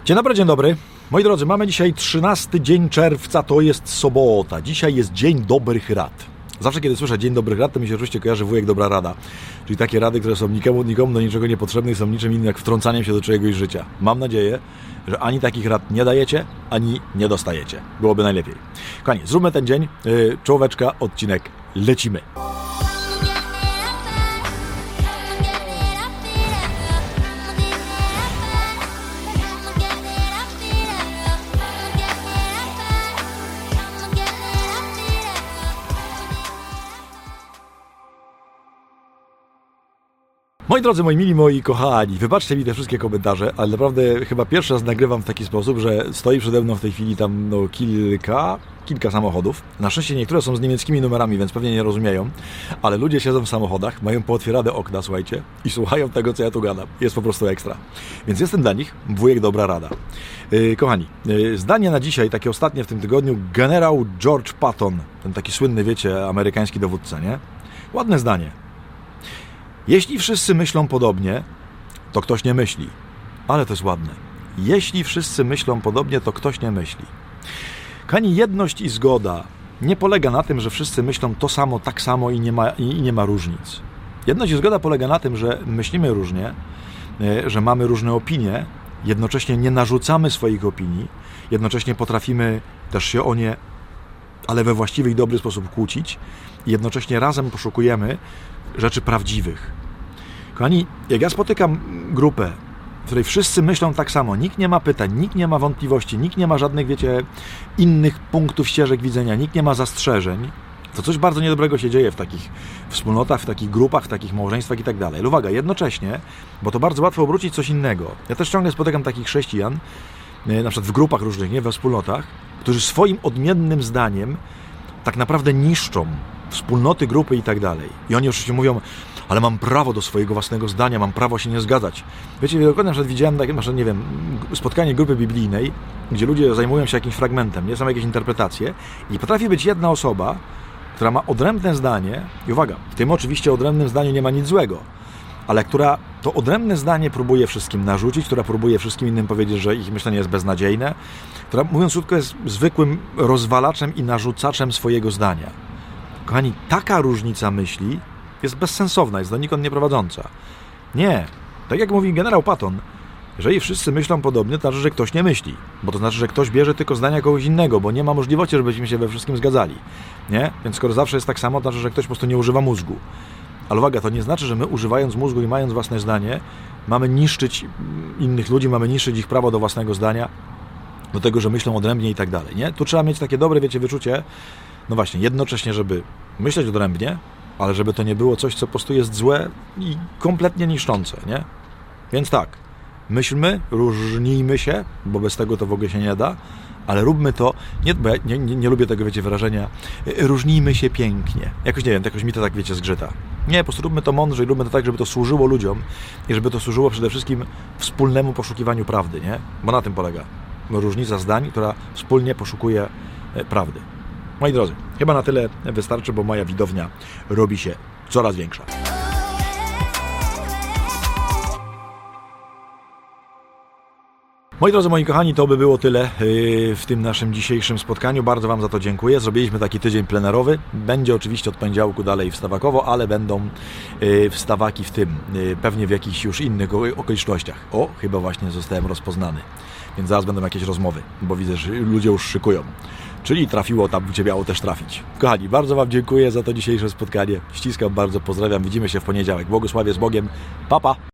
Dzień dobry. Moi drodzy, mamy dzisiaj 13 dzień czerwca, to jest sobota. Dzisiaj jest Dzień Dobrych Rad. Zawsze, kiedy słyszę Dzień Dobrych Rad, to mi się oczywiście kojarzy wujek Dobra Rada. Czyli takie rady, które są nikomu do niczego niepotrzebne i są niczym innym jak wtrącaniem się do czyjegoś życia. Mam nadzieję, że ani takich rad nie dajecie, ani nie dostajecie. Byłoby najlepiej. Kochani, zróbmy ten dzień. Czołóweczka, odcinek, lecimy. Moi drodzy, moi mili, moi kochani, wybaczcie mi te wszystkie komentarze, ale naprawdę chyba pierwszy raz nagrywam w taki sposób, że stoi przede mną w tej chwili tam kilka samochodów. Na szczęście niektóre są z niemieckimi numerami, więc pewnie nie rozumieją, ale ludzie siedzą w samochodach, mają pootwierane okna, słuchajcie, i słuchają tego, co ja tu gadam. Jest po prostu ekstra. Więc jestem dla nich wujek Dobra Rada. Kochani, zdanie na dzisiaj, takie ostatnie w tym tygodniu, generał George Patton, ten taki słynny, wiecie, amerykański dowódca, nie? Ładne zdanie. Jeśli wszyscy myślą podobnie, to ktoś nie myśli. Ale to jest ładne. Jeśli wszyscy myślą podobnie, to ktoś nie myśli. Kochani, jedność i zgoda nie polega na tym, że wszyscy myślą to samo, tak samo i nie ma różnic. Jedność i zgoda polega na tym, że myślimy różnie, że mamy różne opinie, jednocześnie nie narzucamy swoich opinii, jednocześnie potrafimy też się o nie, ale we właściwy i dobry sposób kłócić i jednocześnie razem poszukujemy rzeczy prawdziwych. Kochani, jak ja spotykam grupę, w której wszyscy myślą tak samo, nikt nie ma pytań, nikt nie ma wątpliwości, nikt nie ma żadnych, wiecie, innych punktów, ścieżek widzenia, nikt nie ma zastrzeżeń, to coś bardzo niedobrego się dzieje w takich wspólnotach, w takich grupach, w takich małżeństwach i tak dalej. Ale uwaga, jednocześnie, bo to bardzo łatwo obrócić coś innego. Ja też ciągle spotykam takich chrześcijan, na przykład w grupach różnych, nie, we wspólnotach, którzy swoim odmiennym zdaniem tak naprawdę niszczą wspólnoty, grupy i tak dalej. I oni oczywiście mówią, ale mam prawo do swojego własnego zdania, mam prawo się nie zgadzać. Wiecie, wielokrotnie na przykład widziałem takie, nie wiem, spotkanie grupy biblijnej, gdzie ludzie zajmują się jakimś fragmentem, nie, są jakieś interpretacje i potrafi być jedna osoba, która ma odrębne zdanie i uwaga, w tym oczywiście odrębnym zdaniu nie ma nic złego, ale która to odrębne zdanie próbuje wszystkim narzucić, która próbuje wszystkim innym powiedzieć, że ich myślenie jest beznadziejne, która, mówiąc krótko, jest zwykłym rozwalaczem i narzucaczem swojego zdania. Kochani, taka różnica myśli jest bezsensowna, jest donikąd nieprowadząca. Nie. Tak jak mówi generał Patton, jeżeli wszyscy myślą podobnie, to znaczy, że ktoś nie myśli. Bo to znaczy, że ktoś bierze tylko zdania kogoś innego, bo nie ma możliwości, żebyśmy się we wszystkim zgadzali. Nie? Więc skoro zawsze jest tak samo, to znaczy, że ktoś po prostu nie używa mózgu. Ale uwaga, to nie znaczy, że my używając mózgu i mając własne zdanie, mamy niszczyć innych ludzi, mamy niszczyć ich prawo do własnego zdania, do tego, że myślą odrębnie i tak dalej. Nie? Tu trzeba mieć takie dobre, wiecie, wyczucie, no właśnie, jednocześnie, żeby myśleć odrębnie, ale żeby to nie było coś, co po prostu jest złe i kompletnie niszczące, nie? Więc tak, myślmy, różnijmy się, bo bez tego to w ogóle się nie da, ale róbmy to, bo ja nie lubię tego, wiecie, wyrażenia, różnijmy się pięknie. Jakoś, nie wiem, jakoś mi to tak, wiecie, zgrzyta. Nie, po prostu róbmy to mądrze i róbmy to tak, żeby to służyło ludziom i żeby to służyło przede wszystkim wspólnemu poszukiwaniu prawdy, nie? Bo na tym polega różnica zdań, która wspólnie poszukuje prawdy. Moi drodzy, chyba na tyle wystarczy, bo moja widownia robi się coraz większa. Moi drodzy, moi kochani, to by było tyle w tym naszym dzisiejszym spotkaniu. Bardzo Wam za to dziękuję. Zrobiliśmy taki tydzień plenerowy. Będzie oczywiście od poniedziałku dalej wstawakowo, ale będą wstawaki w tym, pewnie w jakichś już innych okolicznościach. O, chyba właśnie zostałem rozpoznany. Więc zaraz będą jakieś rozmowy, bo widzę, że ludzie już szykują. Czyli trafiło tam, gdzie miało też trafić. Kochani, bardzo Wam dziękuję za to dzisiejsze spotkanie. Ściskam bardzo, pozdrawiam. Widzimy się w poniedziałek. Błogosławię z Bogiem. Pa, pa!